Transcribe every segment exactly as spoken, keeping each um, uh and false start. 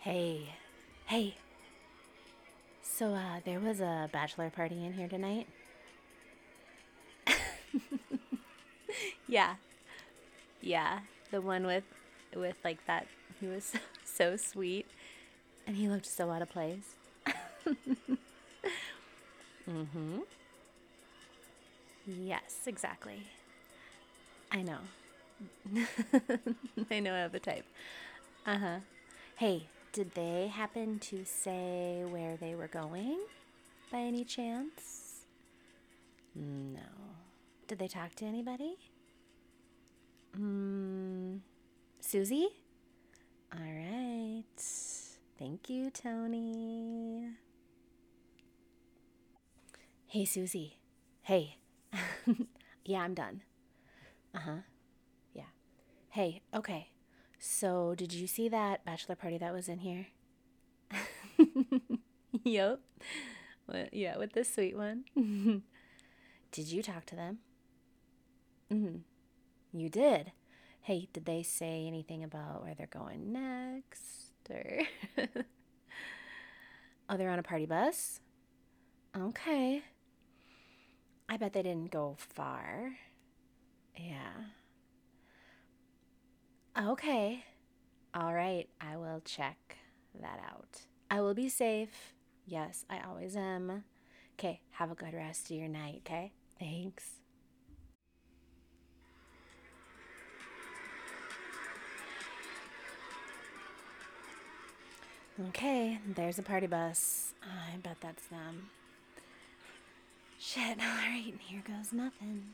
Hey, hey. So, uh, there was a bachelor party in here tonight. Yeah, yeah. The one with, with like that. He was so, so sweet, and he looked so out of place. Mm-hmm. Yes, exactly. I know. I know I have a type. Uh huh. Hey, did they happen to say where they were going by any chance? No. Did they talk to anybody? Hmm. Susie? All right. Thank you, Tony. Hey, Susie. Hey. Yeah, I'm done. Uh huh. Yeah. Hey, okay. So, did you see that bachelor party that was in here? Yup. Well, yeah, with the sweet one. Did you talk to them? Mm-hmm. You did. Hey, did they say anything about where they're going next? Or oh, they're on a party bus? Okay. I bet they didn't go far. Yeah. Okay. All right. I will check that out. I will be safe. Yes, I always am. Okay. Have a good rest of your night, okay? Thanks. Okay. There's a party bus. I bet that's them. Shit. All right. Here goes nothing.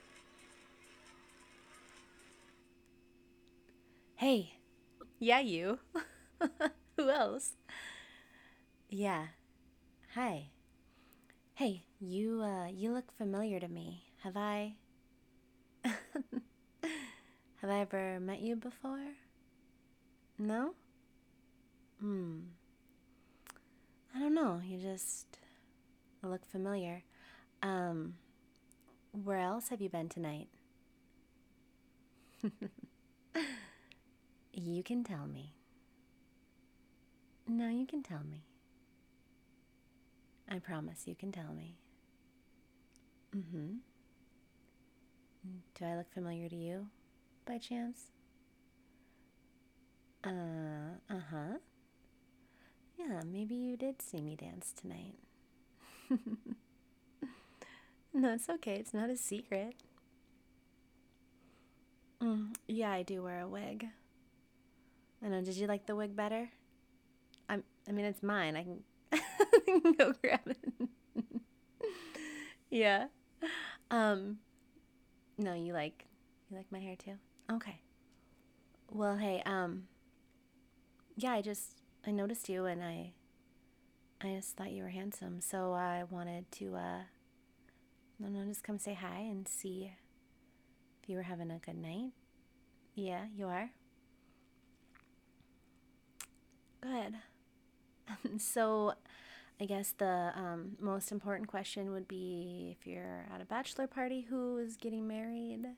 Hey. Yeah, you. Who else? Yeah. Hi. Hey, you uh you look familiar to me. Have I have I ever met you before? No? Hmm. I don't know. You just look familiar. Um, where else have you been tonight? You can tell me. No, you can tell me. I promise you can tell me. Mm-hmm. Do I look familiar to you, by chance? Uh, uh-huh. Yeah, maybe you did see me dance tonight. No, it's okay. It's not a secret. Mm, yeah, I do wear a wig. I know. Did you like the wig better? I'm. I mean, it's mine. I can, I can go grab it. Yeah. Um. No, you like. You like my hair too. Okay. Well, hey. Um. Yeah, I just I noticed you and I I just thought you were handsome, so I wanted to uh. No, no, just come say hi and see if you were having a good night. Yeah, you are. Good. So I guess the um, most important question would be if you're at a bachelor party, who is getting married?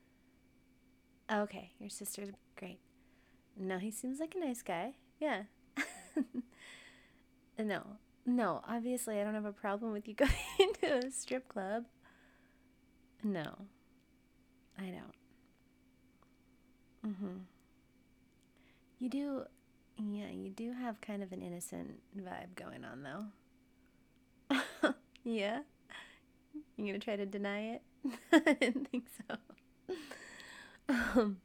Okay, your sister's great. No, he seems like a nice guy. Yeah. No, no, obviously I don't have a problem with you going to a strip club. No, I don't. Mm-hmm. You do, yeah, you do have kind of an innocent vibe going on though. Yeah? You gonna try to deny it? I didn't think so. Um,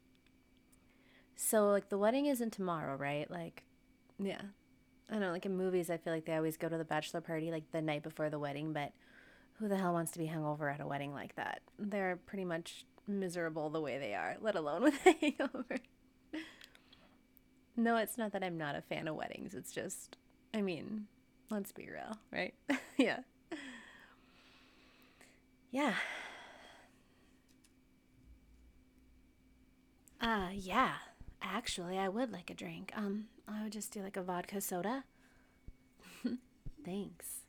so like the wedding isn't tomorrow, right? Like, yeah. I don't know, like in movies, I feel like they always go to the bachelor party like the night before the wedding, but who the hell wants to be hungover at a wedding like that? They're pretty much miserable the way they are, let alone with a hangover. No, it's not that I'm not a fan of weddings. It's just, I mean, let's be real, right? Yeah. Yeah. Uh, yeah. Actually, I would like a drink. Um, I would just do like a vodka soda. Thanks.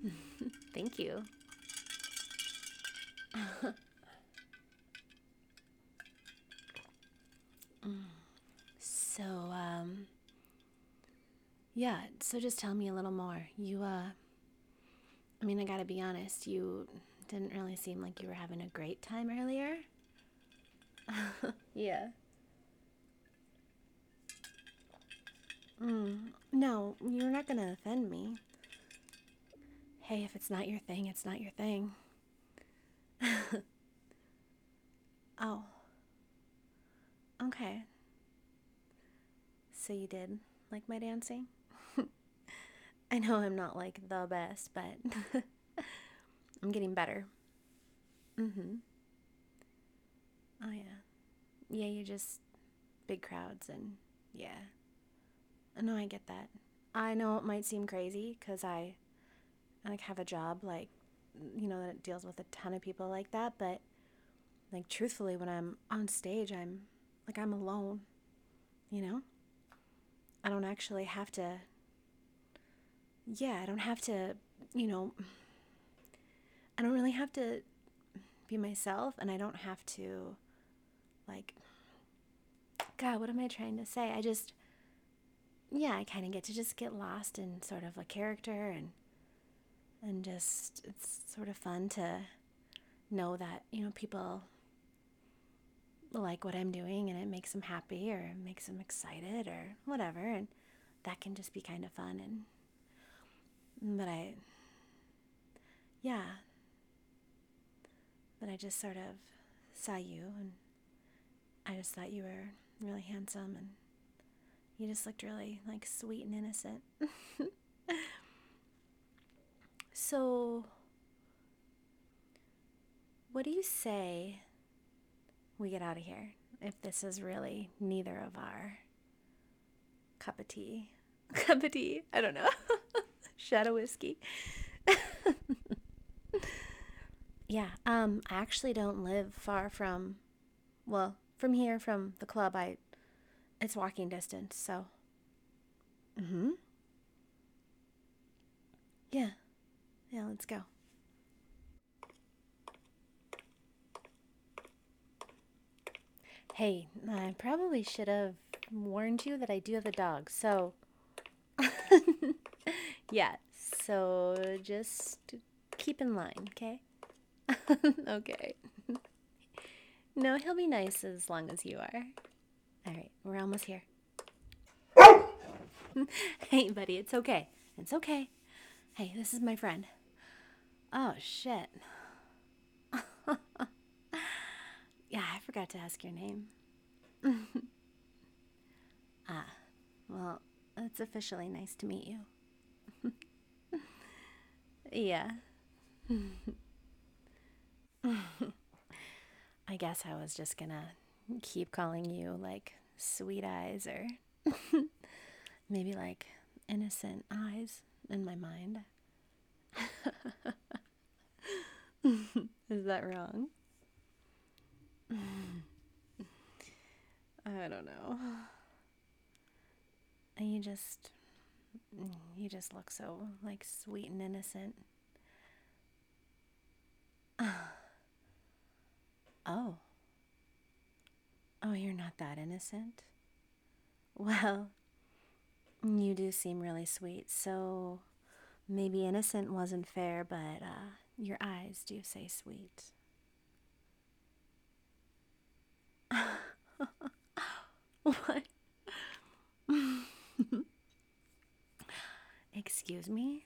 Thank you. Yeah, so just tell me a little more. You, uh, I mean, I gotta be honest, you didn't really seem like you were having a great time earlier. Yeah. Mm, no, you're not gonna offend me. Hey, if it's not your thing, it's not your thing. Oh, okay. So you did like my dancing? I know I'm not like the best, but I'm getting better. Mm-hmm. Oh yeah. Yeah, you just big crowds and yeah. No, I get that. I know it might seem crazy because I like have a job like you know that deals with a ton of people like that, but like truthfully when I'm on stage, I'm like I'm alone, you know? I don't actually have to yeah, I don't have to, you know, I don't really have to be myself and I don't have to like God, what am I trying to say? I just yeah, I kind of get to just get lost in sort of a character and and just it's sort of fun to know that, you know, people like what I'm doing and it makes them happy or it makes them excited or whatever and that can just be kind of fun and but I yeah, but I just sort of saw you and I just thought you were really handsome and you just looked really like sweet and innocent. So, what do you say we get out of here if this is really neither of our cup of tea? Cup of tea? I don't know. Shadow whiskey. Yeah, um, I actually don't live far from, well, from here, from the club. I, it's walking distance, so. Mm-hmm. Yeah, yeah, let's go. Hey, I probably should have warned you that I do have a dog, so. Yeah, so just keep in line, okay? Okay. No, he'll be nice as long as you are. All right, we're almost here. Hey, buddy, it's okay. It's okay. Hey, this is my friend. Oh, shit. Yeah, I forgot to ask your name. Ah, well, it's officially nice to meet you. Yeah. I guess I was just gonna keep calling you like sweet eyes or maybe like innocent eyes in my mind. Is that wrong? I don't know. You just you just look so like sweet and innocent. Oh. Oh, you're not that innocent? Well, you do seem really sweet, so maybe innocent wasn't fair, but uh, your eyes do say sweet. What? Excuse me?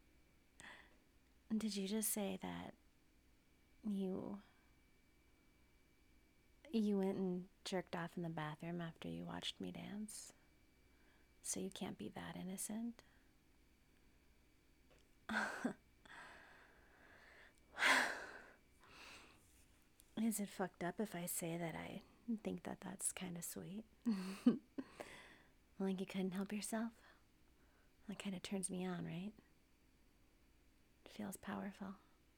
Did you just say that you you went and jerked off in the bathroom after you watched me dance? So you can't be that innocent? Is it fucked up if I say that I think that that's kind of sweet? Like you couldn't help yourself? That kind of turns me on, right? It feels powerful.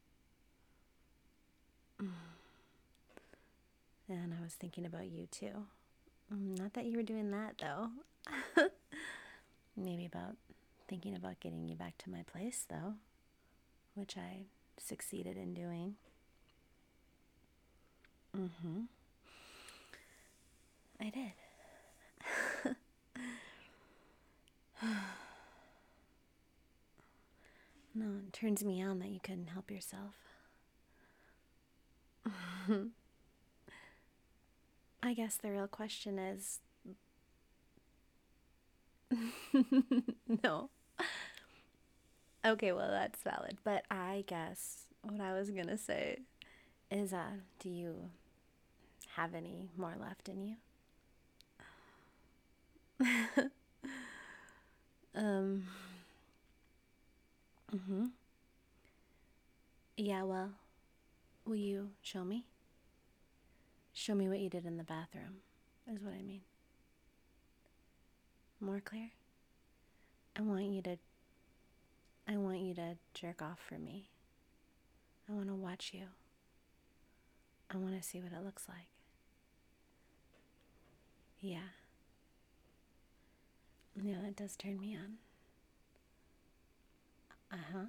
And I was thinking about you too. Mm, Not that you were doing that though. Maybe about thinking about getting you back to my place though, which I succeeded in doing. Mm-hmm. I did. turns me on that you couldn't help yourself. I guess the real question is no. Okay, well, that's valid. But I guess what I was gonna say is, uh, do you have any more left in you? um, mm-hmm. Yeah, well, will you show me? Show me what you did in the bathroom, is what I mean. More clear? I want you to, I want you to jerk off for me. I want to watch you. I want to see what it looks like. Yeah. Yeah, that does turn me on. Uh-huh.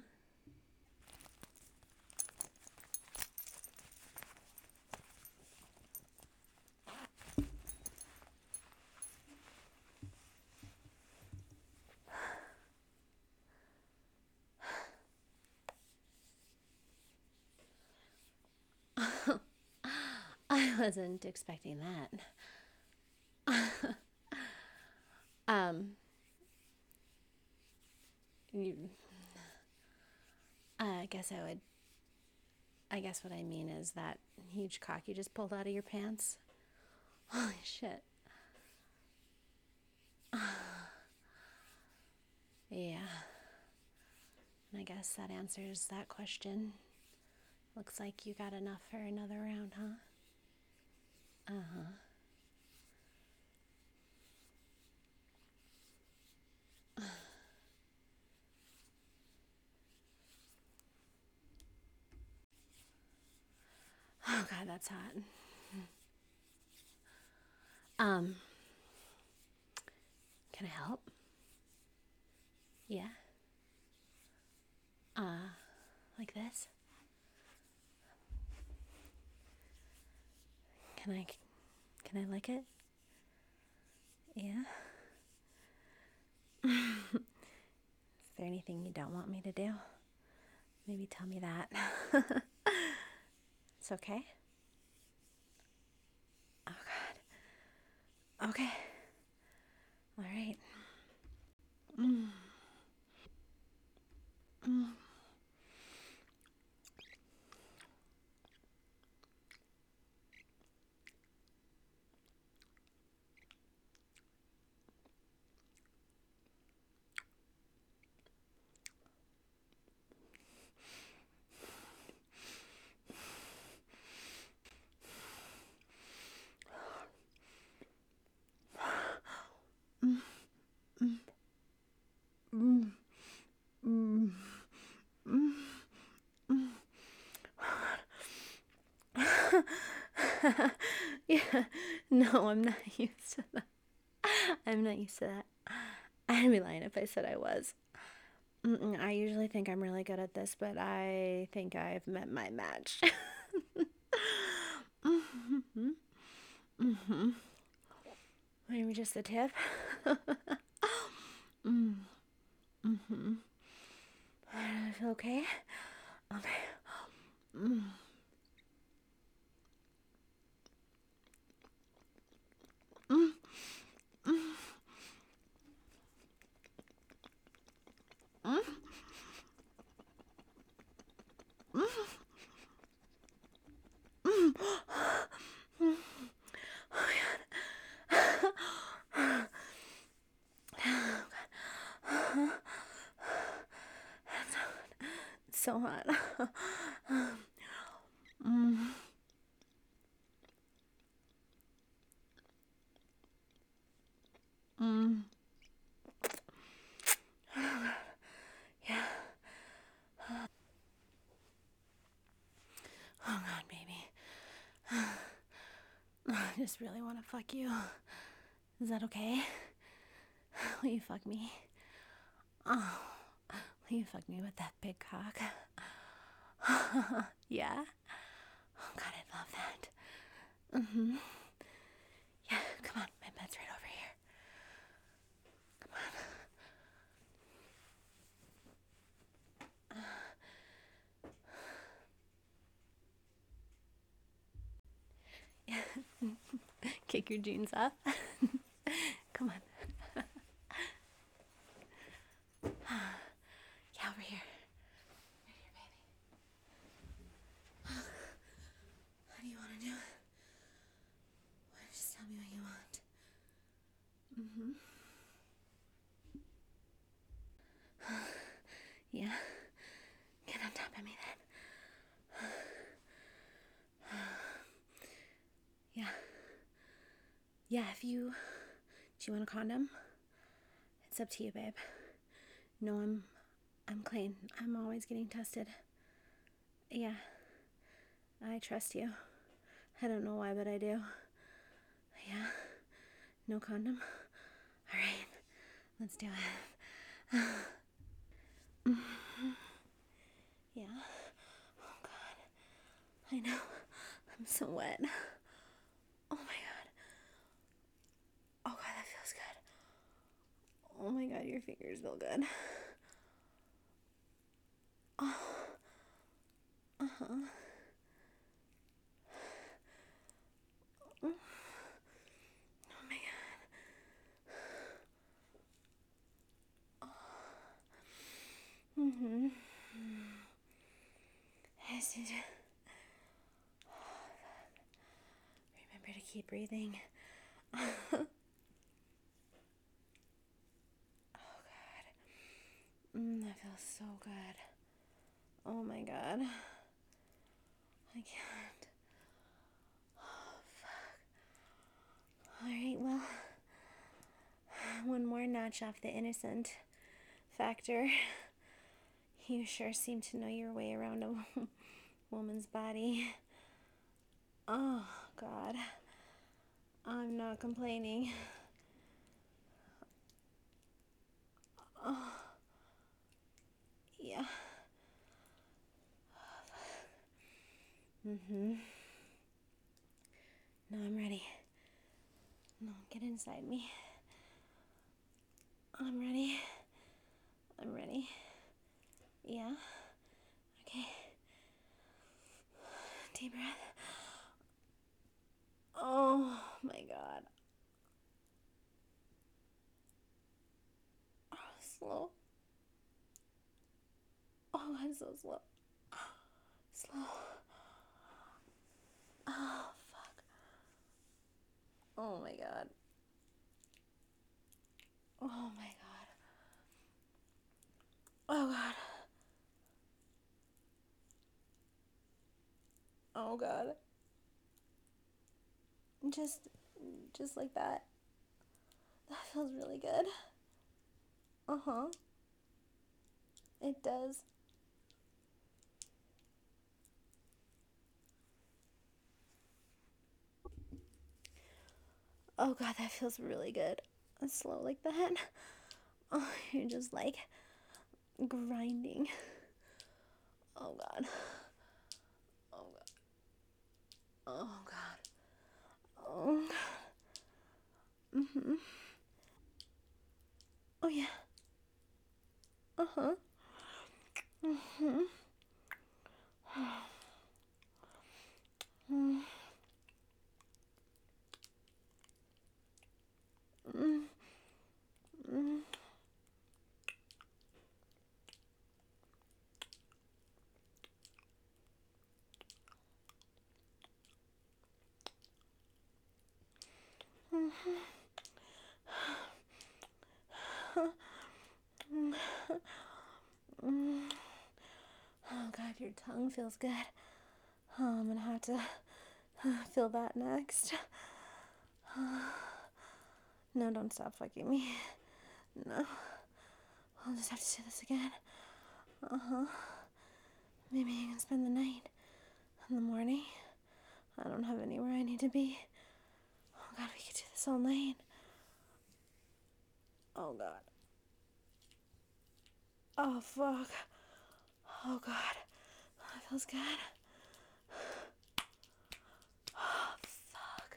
I wasn't expecting that. um, you, I guess I would, I guess what I mean is that huge cock you just pulled out of your pants. Holy shit. Yeah. And I guess that answers that question. Looks like you got enough for another round, huh? Uh-huh. Oh God, that's hot. Um, can I help? Yeah. Uh, like this? Can I, can I lick it? Yeah. Is there anything you don't want me to do? Maybe tell me that. It's okay? Oh God. Okay. All right. Mm. Mm. Mm. Mm. Mm. Yeah. No, I'm not used to that. I'm not used to that. I'd be lying if I said I was. Mm-mm, I usually think I'm really good at this, but I think I've met my match. Mm-hmm. Mm-hmm. Maybe just a tip. mm. Mm-hmm. I feel okay. Okay. Mm. Mm. Mm. Mm. Mm. Mm. Mm. Oh my God. It's so hot. mm. Mm. Yeah. Oh God, baby. I just really want to fuck you. Is that okay? Will you fuck me? Oh, will you fuck me with that big cock? Yeah? Oh God, I love that. Mm-hmm. Yeah, come on, my bed's right over here. Come on. Kick your jeans off. Come on. Yeah, over here. Right here, baby. How do you want to do it? Why, just tell me what you want. Mm-hmm. Yeah. Get on top of me then. Yeah. Yeah, if you... Do you want a condom? It's up to you, babe. No, I'm... I'm clean. I'm always getting tested. Yeah. I trust you. I don't know why, but I do. Yeah. No condom? Alright. Let's do it. Mm-hmm. Yeah. Oh, God. I know. I'm so wet. Oh, my God. Oh, God, that feels good. Oh, my God, your fingers feel good. Oh. Uh-huh. Oh, my God. Oh. Mm-hmm. Yes, you do. Remember to keep breathing. Oh, God. Mm, that feels so good. Oh, my God. I can't. Oh, fuck. Alright, well, one more notch off the innocent factor. You sure seem to know your way around a woman's body. Oh, God. I'm not complaining. Oh, yeah. Mm-hmm. No, I'm ready. No, get inside me. I'm ready. I'm ready. Yeah. Okay. Deep breath. Oh, my God. Oh, slow. Oh, I'm so slow. Slow. Oh, fuck. Oh, my God. Oh, my God. Oh, God. Oh, God. Just, just like that. That feels really good. Uh-huh. It does. Oh, God, that feels really good. Slow like that. Oh, you're just like grinding. Oh, God. Oh, God. Oh, God. Oh, God. Mm-hmm. Oh, yeah. Uh-huh. Mm-hmm. Mm-hmm. Mm-hmm. Oh, God, your tongue feels good. Oh, I'm gonna have to feel that next. No, don't stop fucking me. No. I'll just have to do this again. Uh-huh. Maybe you can spend the night. In the morning. I don't have anywhere I need to be. Oh, God, we could do this all night. Oh, God. Oh, fuck. Oh, God. That feels good. Oh, fuck.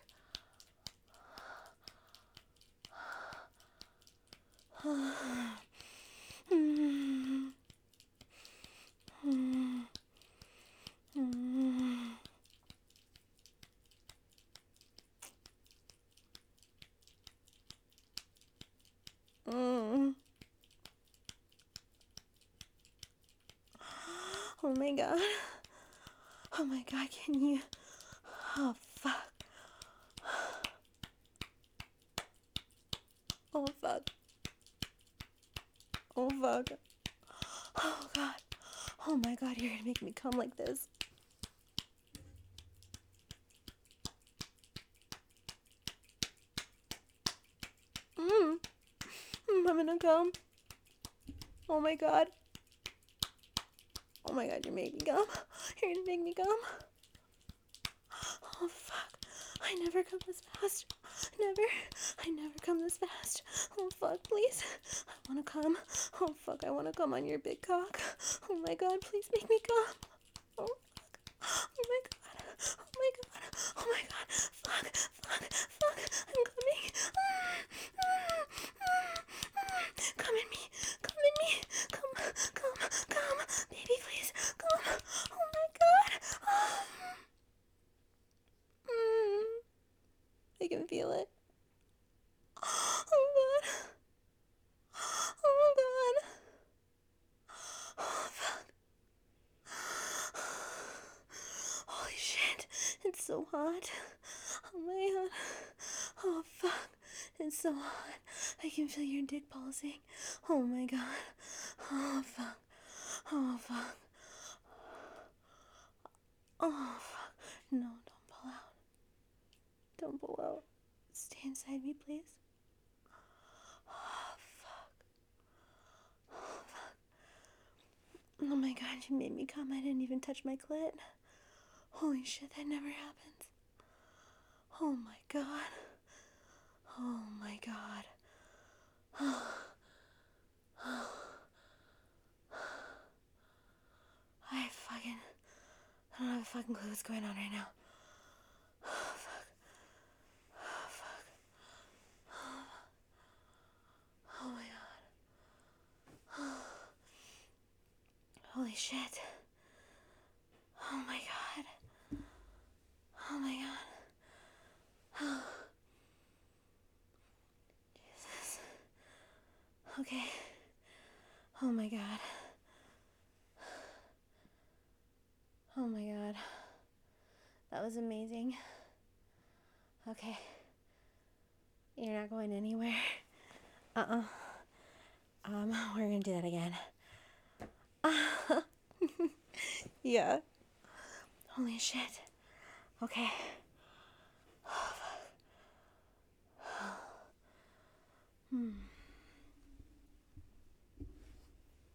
Oh my god. Oh my god, can you? Oh fuck. Oh fuck. Oh fuck. Oh god. Oh my god, you're gonna make me come like this. Mm. Mm, I'm gonna come. Oh my god. Oh my god, you're making me come. You're gonna make me come. Oh fuck. I never come this fast. Never. I never come this fast. Oh fuck, please. I wanna come. Oh fuck, I wanna come on your big cock. Oh my god, please make me come. Oh fuck. Oh my god. Oh my god. Oh my god. Fuck. Fuck. Fuck. I'm coming. Come in me. Come in me. Come. Come. Come. Baby, please. Come. Oh my god. Mm. I can feel it. Oh god. Oh god. Oh fuck. Holy shit. It's so hot. Oh my god. Oh fuck. It's so hot. I can feel your dick pulsing. Oh my god. Oh fuck. Oh fuck. Oh fuck. No, don't pull out. Don't pull out. Stay inside me, please. Oh fuck. Oh fuck. Oh my god, you made me come. I didn't even touch my clit. Holy shit, that never happens. Oh my god. Oh my god. I fucking... I don't have a fucking clue what's going on right now. Oh fuck. Oh fuck. Oh my god. Holy shit. Oh my god. Oh my god. Oh. Jesus. Okay. Oh my god. Oh my god. That was amazing. Okay. You're not going anywhere. Uh-uh. Um, we're gonna do that again. Uh, yeah. Holy shit. Okay. Hmm.